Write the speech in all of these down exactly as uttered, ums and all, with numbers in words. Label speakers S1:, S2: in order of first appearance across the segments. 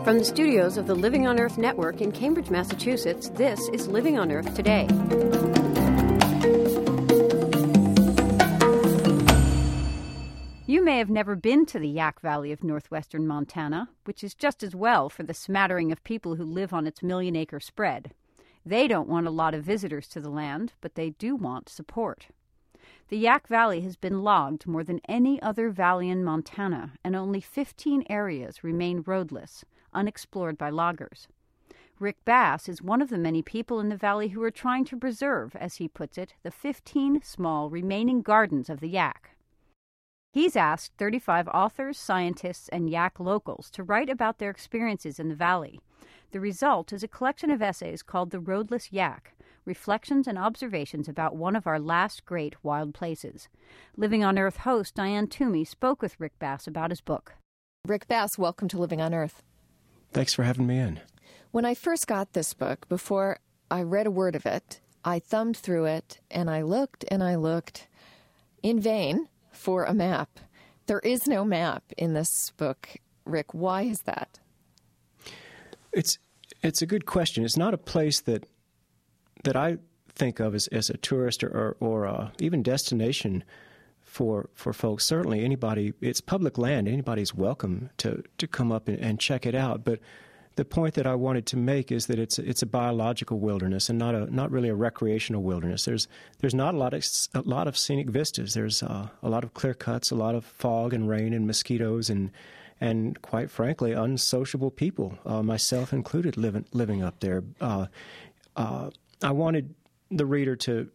S1: From the studios of the Living on Earth Network in Cambridge, Massachusetts, this is Living on Earth Today. You may have never been to the Yak Valley of northwestern Montana, which is just as well for the smattering of people who live on its million-acre spread. They don't want a lot of visitors to the land, but they do want support. The Yak Valley has been logged more than any other valley in Montana, and only fifteen areas remain roadless, unexplored by loggers. Rick Bass is one of the many people in the valley who are trying to preserve, as he puts it, the fifteen small remaining gardens of the yak. He's asked thirty-five authors, scientists, and yak locals to write about their experiences in the valley. The result is a collection of essays called The Roadless Yak, Reflections and Observations about one of our last great wild places. Living on Earth host Diane Toomey spoke with Rick Bass about his book.
S2: Rick Bass, welcome to Living on Earth.
S3: Thanks for having me in.
S2: When I first got this book, before I read a word of it, I thumbed through it, and I looked and I looked in vain for a map. There is no map in this book. Rick, why is that?
S3: It's it's a good question. It's not a place that that I think of as, as a tourist or or uh, even destination for for folks. Certainly, anybody. It's public land. Anybody's welcome to to come up and, and check it out. But the point that I wanted to make is that it's it's a biological wilderness and not a not really a recreational wilderness. There's there's not a lot of a lot of scenic vistas. There's uh, a lot of clear cuts, a lot of fog and rain and mosquitoes and and quite frankly unsociable people, uh, myself included, living living up there. Uh, uh, I wanted the reader to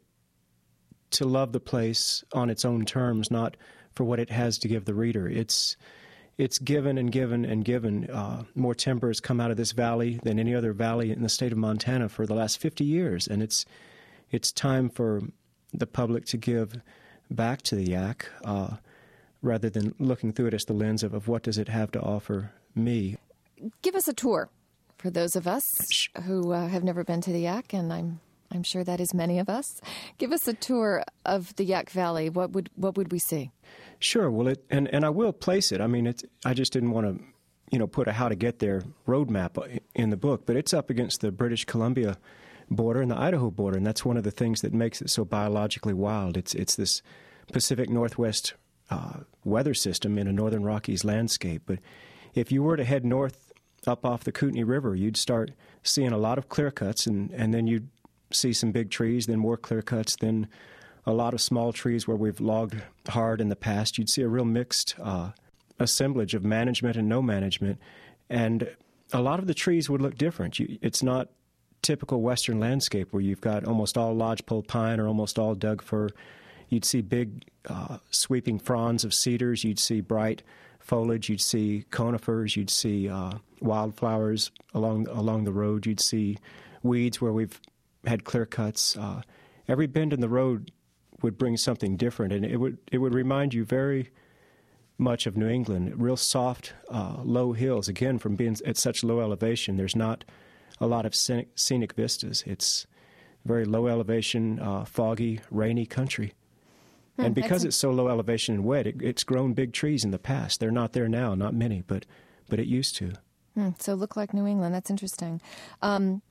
S3: to love the place on its own terms, not for what it has to give the reader. It's It's given and given and given. Uh, more timber has come out of this valley than any other valley in the state of Montana for the last fifty years, and it's it's time for the public to give back to the yak uh, rather than looking through it as the lens of, of what does it have to offer me.
S2: Give us a tour for those of us who uh, have never been to the yak, and I'm I'm sure that is many of us. Give us a tour of the Yak Valley. What would what would we see?
S3: Sure. Well, it and, and I will place it. I mean, it's, I just didn't want to, you know, put a how to get there roadmap in the book, but it's up against the British Columbia border and the Idaho border, and that's one of the things that makes it so biologically wild. It's it's this Pacific Northwest uh, weather system in a northern Rockies landscape. But if you were to head north up off the Kootenai River, you'd start seeing a lot of clear cuts, and, and then you'd see some big trees, then more clear cuts, then a lot of small trees where we've logged hard in the past. You'd see a real mixed uh, assemblage of management and no management. And a lot of the trees would look different. You, it's not typical western landscape where you've got almost all lodgepole pine or almost all Doug fir. You'd see big uh, sweeping fronds of cedars. You'd see bright foliage. You'd see conifers. You'd see uh, wildflowers along along the road. You'd see weeds where we've had clear cuts. Uh, every bend in the road would bring something different, and it would it would remind you very much of New England. Real soft, uh, low hills. Again, from being at such low elevation, there's not a lot of scenic, scenic vistas. It's very low elevation, uh, foggy, rainy country. Hmm, and because it's so low elevation and wet, it, it's grown big trees in the past. They're not there now, not many, but but it used to.
S2: Hmm, so look like New England. That's interesting. Um,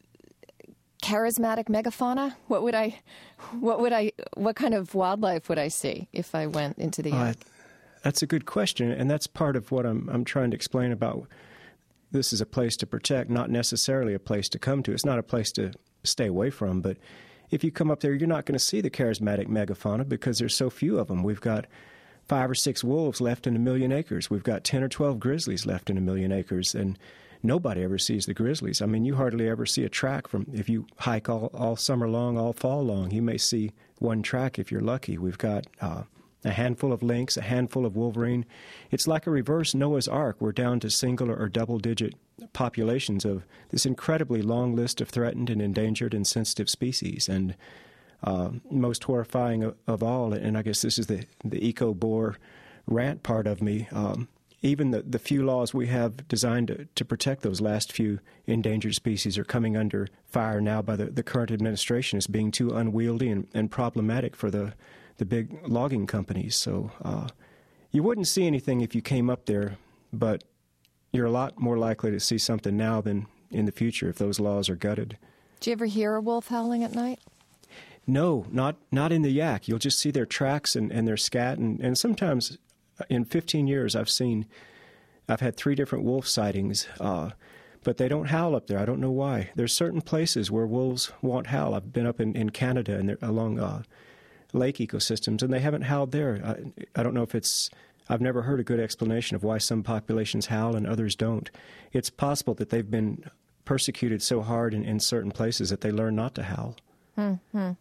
S2: Charismatic megafauna? What would I, what would I, what kind of wildlife would I see if I went into the yak?
S3: Uh, that's a good question, and that's part of what I'm I'm trying to explain about. This is a place to protect, not necessarily a place to come to. It's not a place to stay away from, but if you come up there, you're not going to see the charismatic megafauna because there's so few of them. We've got five or six wolves left in a million acres. We've got ten or twelve grizzlies left in a million acres, and nobody ever sees the grizzlies. I mean, you hardly ever see a track from, if you hike all, all summer long, all fall long, you may see one track if you're lucky. We've got uh, a handful of lynx, a handful of wolverine. It's like a reverse Noah's Ark. We're down to single or double-digit populations of this incredibly long list of threatened and endangered and sensitive species. And uh, most horrifying of, of all, and I guess this is the, the eco-bore rant part of me, um, even the, the few laws we have designed to, to protect those last few endangered species are coming under fire now by the, the current administration as being too unwieldy and, and problematic for the, the big logging companies. So uh, you wouldn't see anything if you came up there, but you're a lot more likely to see something now than in the future if those laws are gutted.
S2: Do you ever hear a wolf howling at night?
S3: No, not not in the yak. You'll just see their tracks and, and their scat. And, and sometimes in fifteen years I've seen, I've had three different wolf sightings, uh, but they don't howl up there. I don't know why. There's certain places where wolves won't howl. I've been up in, in Canada and along uh, lake ecosystems, and they haven't howled there. I, I don't know if it's, I've never heard a good explanation of why some populations howl and others don't. It's possible that they've been persecuted so hard in, in certain places that they learn not to howl.
S2: Mm-hmm.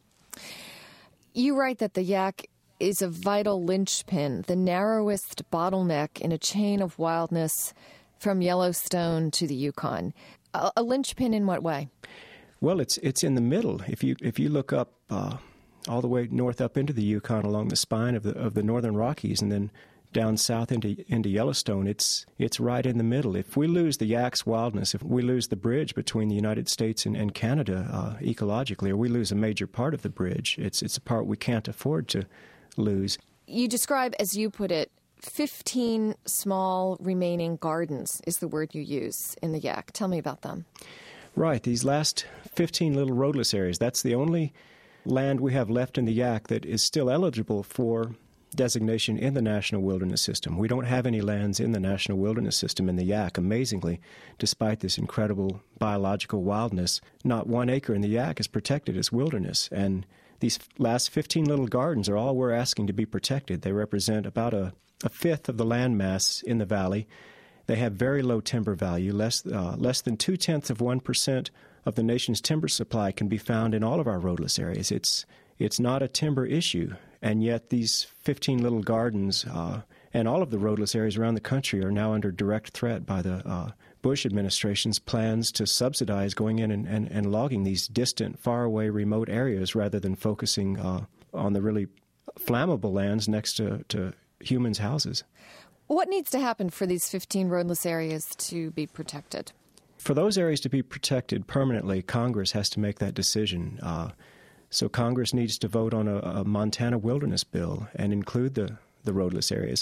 S2: You write that the yak is a vital linchpin, the narrowest bottleneck in a chain of wildness from Yellowstone to the Yukon. A, a linchpin in what way?
S3: Well, it's it's in the middle. If you if you look up uh, all the way north up into the Yukon along the spine of the of the northern Rockies, and then down south into into Yellowstone, it's it's right in the middle. If we lose the yak's wildness, if we lose the bridge between the United States and, and Canada uh, ecologically, or we lose a major part of the bridge, it's it's a part we can't afford to lose.
S2: You describe, as you put it, fifteen small remaining gardens is the word you use in the yak. Tell me about them.
S3: Right. These last fifteen little roadless areas, that's the only land we have left in the yak that is still eligible for designation in the National Wilderness System. We don't have any lands in the National Wilderness System in the yak, amazingly, despite this incredible biological wildness. Not one acre in the yak is protected as wilderness, and these last fifteen little gardens are all we're asking to be protected. They represent about a, a fifth of the land mass in the valley. They have very low timber value. Less, uh, less than two-tenths of one percent of the nation's timber supply can be found in all of our roadless areas. It's it's not a timber issue, and yet these fifteen little gardens uh, and all of the roadless areas around the country are now under direct threat by the uh, Bush administration's plans to subsidize going in and, and, and logging these distant, faraway, remote areas rather than focusing uh, on the really flammable lands next to, to humans' houses.
S2: What needs to happen for these fifteen roadless areas to be protected?
S3: For those areas to be protected permanently, Congress has to make that decision. Uh, so Congress needs to vote on a, a Montana wilderness bill and include the, the roadless areas.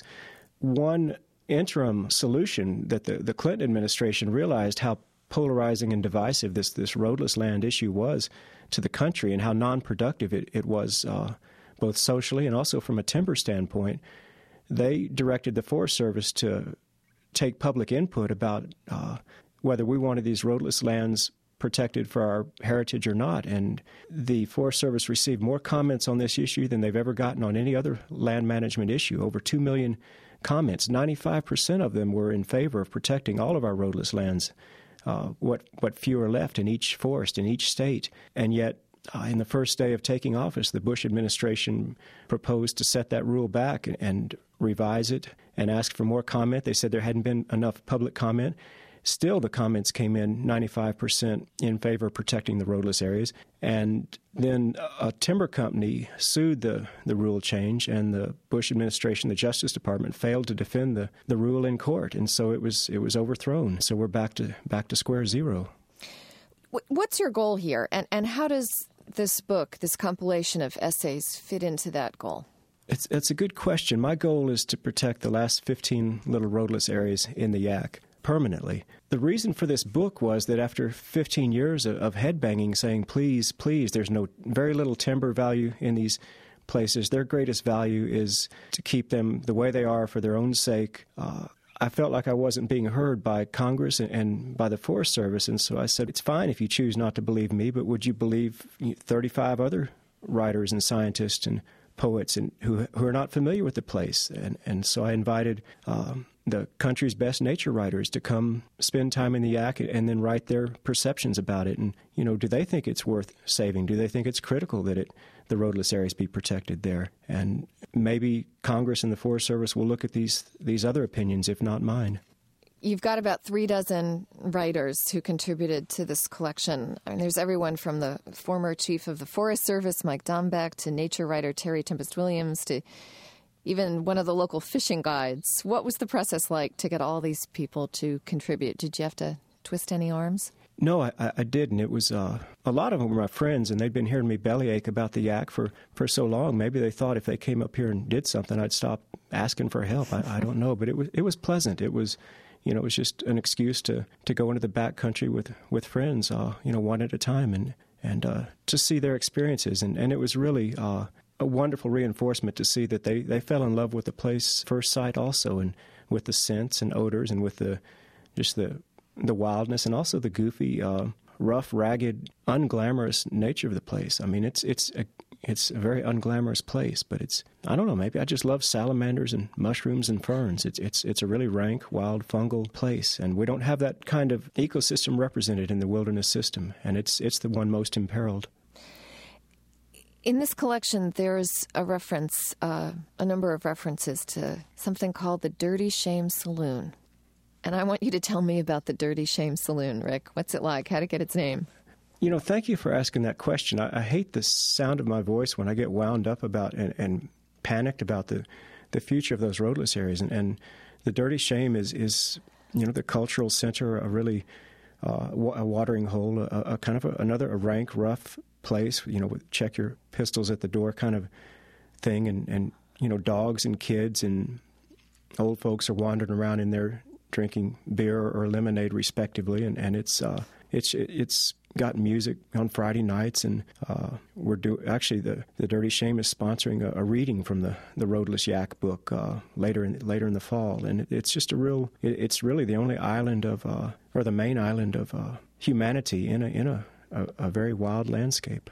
S3: One interim solution that the, the Clinton administration realized how polarizing and divisive this, this roadless land issue was to the country and how non-productive it, it was uh, both socially and also from a timber standpoint. They directed the Forest Service to take public input about uh, whether we wanted these roadless lands protected for our heritage or not. And the Forest Service received more comments on this issue than they've ever gotten on any other land management issue. Over two million comments. ninety-five percent of them were in favor of protecting all of our roadless lands, uh, what, what few are left in each forest, in each state. And yet, Uh, in the first day of taking office, the Bush administration proposed to set that rule back and, and revise it and ask for more comment. They said there hadn't been enough public comment. Still, the comments came in ninety-five percent in favor of protecting the roadless areas. And then a timber company sued the, the rule change, and the Bush administration, the Justice Department, failed to defend the, the rule in court. And so it was it was overthrown. So we're back to back to square zero.
S2: What's your goal here, and, and how does this book, this compilation of essays, fit into that goal?
S3: It's it's a good question. My goal is to protect the last fifteen little roadless areas in the yak permanently. The reason for this book was that after fifteen years of, of headbanging, saying, please, please, there's no very little timber value in these places. Their greatest value is to keep them the way they are for their own sake. Uh, I felt like I wasn't being heard by Congress and, and by the Forest Service, and so I said, it's fine if you choose not to believe me, but would you believe thirty-five other writers and scientists and poets and who who are not familiar with the place? And, and so I invited um, the country's best nature writers to come spend time in the yak and then write their perceptions about it. And, you know, do they think it's worth saving? Do they think it's critical that it the roadless areas be protected there? And maybe Congress and the Forest Service will look at these these other opinions, if not mine.
S2: You've got about three dozen writers who contributed to this collection. I mean, there's everyone from the former chief of the Forest Service, Mike Dombeck, to nature writer Terry Tempest Williams, to even one of the local fishing guides. What was the process like to get all these people to contribute? Did you have to twist any arms?
S3: No, I, I didn't. It was uh, a lot of them were my friends, and they'd been hearing me bellyache about the yak for, for so long. Maybe they thought if they came up here and did something, I'd stop asking for help. I, I don't know, but it was it was pleasant. It was you know, it was just an excuse to, to go into the back country with, with friends, uh, you know, one at a time and, and uh, to see their experiences. And, and it was really uh, a wonderful reinforcement to see that they, they fell in love with the place first sight also, and with the scents and odors and with the just the the wildness and also the goofy, uh, rough, ragged, unglamorous nature of the place. I mean, it's it's a, it's a very unglamorous place, but it's, I don't know, maybe I just love salamanders and mushrooms and ferns. It's it's it's a really rank, wild, fungal place, and we don't have that kind of ecosystem represented in the wilderness system, and it's it's the one most imperiled.
S2: In this collection, there's a reference, uh, a number of references to something called the Dirty Shame Saloon. And I want you to tell me about the Dirty Shame Saloon, Rick. What's it like? How did it get its name?
S3: You know, thank you for asking that question. I, I hate the sound of my voice when I get wound up about and, and panicked about the, the future of those roadless areas. And, and the Dirty Shame is, is, you know, the cultural center, a really uh, a watering hole, a, a kind of a, another a rank, rough place, you know, with check your pistols at the door kind of thing. And, and, you know, dogs and kids and old folks are wandering around in there drinking beer or lemonade respectively. And, and it's, uh, it's, it's got music on Friday nights. And, uh, we're do actually the, the Dirty Shame is sponsoring a, a reading from the, the Roadless Yak book, uh, later in, later in the fall. And it, it's just a real, it, it's really the only island of, uh, or the main island of, uh, humanity in a, in a, a, a very wild landscape.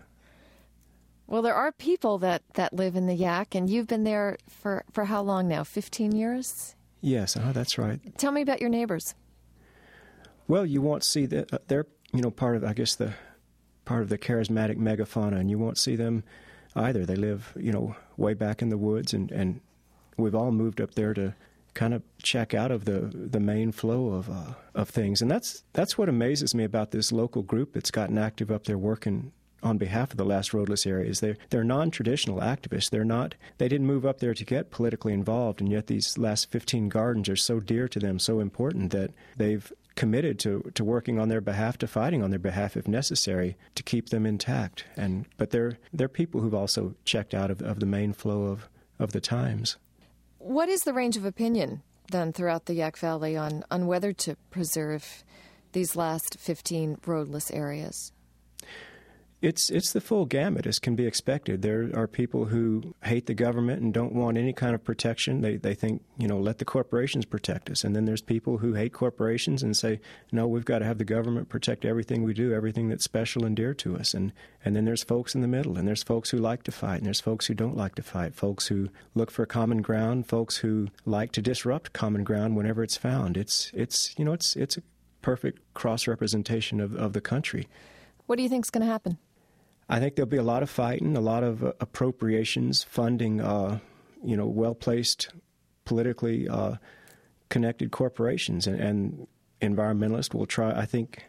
S2: Well, there are people that, that live in the Yak, and you've been there for, for how long now? fifteen years?
S3: Yes, uh, that's right.
S2: Tell me about your neighbors.
S3: Well, you won't see that uh, they're, you know, part of, I guess, the part of the charismatic megafauna, and you won't see them either. They live, you know, way back in the woods, and, and we've all moved up there to kind of check out of the the main flow of uh, of things. And that's that's what amazes me about this local group that's gotten active up there working on behalf of the last roadless areas. They're, they're non-traditional activists. They're not, they didn't move up there to get politically involved, and yet these last fifteen gardens are so dear to them, so important, that they've committed to, to working on their behalf, to fighting on their behalf if necessary, to keep them intact. And but they're they're people who've also checked out of, of the main flow of, of the times.
S2: What is the range of opinion then throughout the Yak Valley on, on whether to preserve these last fifteen roadless areas?
S3: It's it's the full gamut, as can be expected. There are people who hate the government and don't want any kind of protection. They they think, you know, let the corporations protect us. And then there's people who hate corporations and say, no, we've got to have the government protect everything we do, everything that's special and dear to us. And and then there's folks in the middle, and there's folks who like to fight, and there's folks who don't like to fight, folks who look for common ground, folks who like to disrupt common ground whenever it's found. It's it's you know it's it's a perfect cross representation of, of the country.
S2: What do you think's going to happen?
S3: I think there'll be a lot of fighting, a lot of uh, appropriations, funding, uh, you know, well-placed, politically uh, connected corporations, and, and environmentalists will try. I think.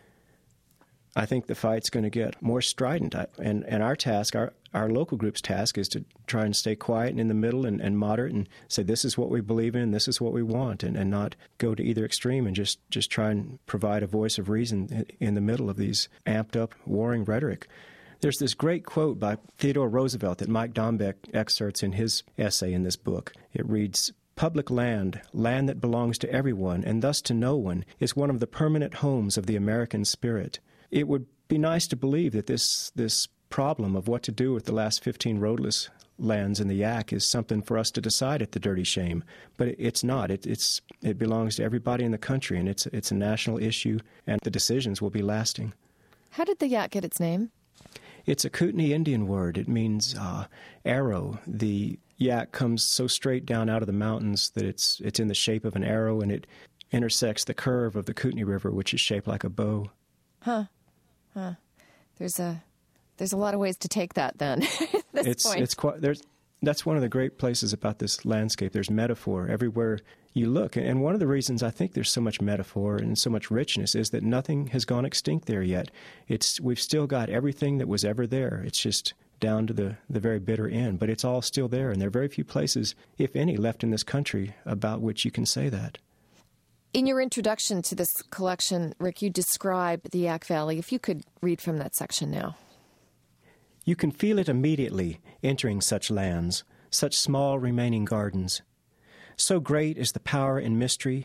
S3: I think the fight's going to get more strident, I, and and our task, our our local group's task, is to try and stay quiet and in the middle and, and moderate, and say this is what we believe in, this is what we want, and, and not go to either extreme, and just just try and provide a voice of reason in the middle of these amped up warring rhetoric. There's this great quote by Theodore Roosevelt that Mike Dombeck excerpts in his essay in this book. It reads, "Public land, land that belongs to everyone and thus to no one, is one of the permanent homes of the American spirit." It would be nice to believe that this this problem of what to do with the last fifteen roadless lands in the Yak is something for us to decide at the Dirty Shame, but it's not. It, it's it belongs to everybody in the country, and it's it's a national issue, and the decisions will be lasting.
S2: How did the Yak get its name?
S3: It's a Kootenai Indian word. It means uh, arrow. The Yak comes so straight down out of the mountains that it's it's in the shape of an arrow, and it intersects the curve of the Kootenai River, which is shaped like a bow.
S2: Huh. Huh. There's a there's a lot of ways to take that then. At this
S3: it's
S2: point.
S3: it's quite there's that's one of the great places about this landscape. There's metaphor everywhere you look, and one of the reasons I think there's so much metaphor and so much richness is that nothing has gone extinct there yet. It's we've still got everything that was ever there. It's just down to the, the very bitter end, but it's all still there, and there are very few places, if any, left in this country about which you can say that.
S2: In your introduction to this collection, Rick, you describe the Yak Valley. If you could read from that section now.
S3: You can feel it immediately entering such lands, such small remaining gardens. So great is the power and mystery,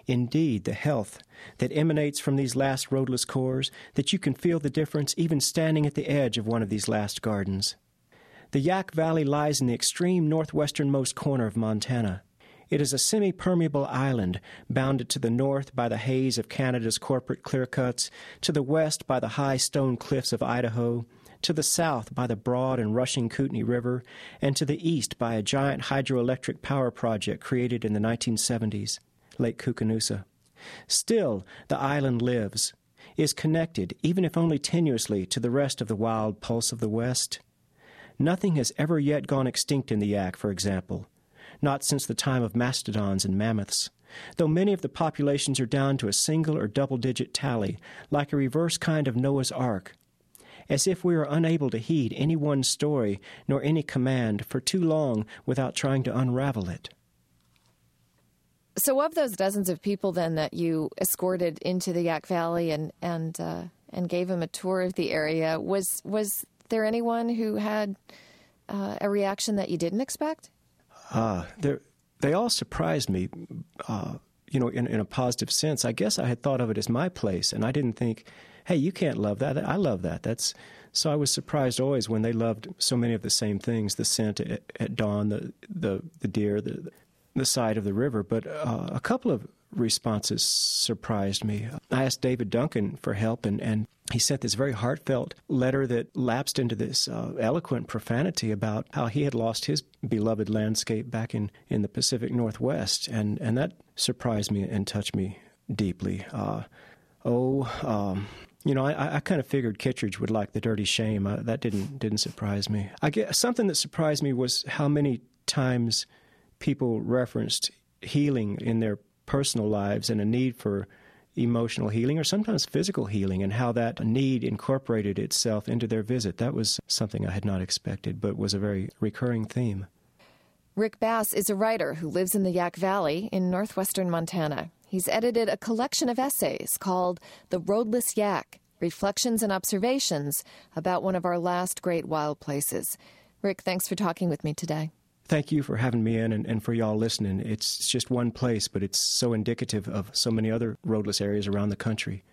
S3: Indeed, the health that emanates from these last roadless cores, that you can feel the difference even standing at the edge of one of these last gardens. The Yak Valley lies in the extreme northwesternmost corner of Montana. It is a semi-permeable island, bounded to the north by the haze of Canada's corporate clear-cuts, to the west by the high stone cliffs of Idaho, to the south by the broad and rushing Kootenai River, and to the east by a giant hydroelectric power project created in the nineteen seventies. Lake Koocanusa. Still, the island lives, is connected, even if only tenuously, to the rest of the wild pulse of the West. Nothing has ever yet gone extinct in the Yak, for example, not since the time of mastodons and mammoths, though many of the populations are down to a single or double-digit tally, like a reverse kind of Noah's Ark, as if we are unable to heed any one story nor any command for too long without trying to unravel it.
S2: So of those dozens of people, then, that you escorted into the Yak Valley and and uh, and gave them a tour of the area, was was there anyone who had uh, a reaction that you didn't expect?
S3: Uh, they all surprised me, uh, you know, in, in a positive sense. I guess I had thought of it as my place, and I didn't think, hey, you can't love that. I love that. That's so I was surprised always when they loved so many of the same things, the scent at, at dawn, the, the, the deer, the the side of the river, but uh, a couple of responses surprised me. I asked David Duncan for help, and, and he sent this very heartfelt letter that lapsed into this uh, eloquent profanity about how he had lost his beloved landscape back in, in the Pacific Northwest, and, and that surprised me and touched me deeply. Uh, oh, um, you know, I, I kind of figured Kittredge would like the dirty shame. Uh, that didn't didn't surprise me. I guess something that surprised me was how many times people referenced healing in their personal lives and a need for emotional healing or sometimes physical healing, and how that need incorporated itself into their visit. That was something I had not expected, but was a very recurring theme.
S2: Rick Bass is a writer who lives in the Yak Valley in northwestern Montana. He's edited a collection of essays called The Roadless Yak, Reflections and Observations about one of our last great wild places. Rick, thanks for talking with me today.
S3: Thank you for having me in and, and for y'all listening. It's just one place, but it's so indicative of so many other roadless areas around the country.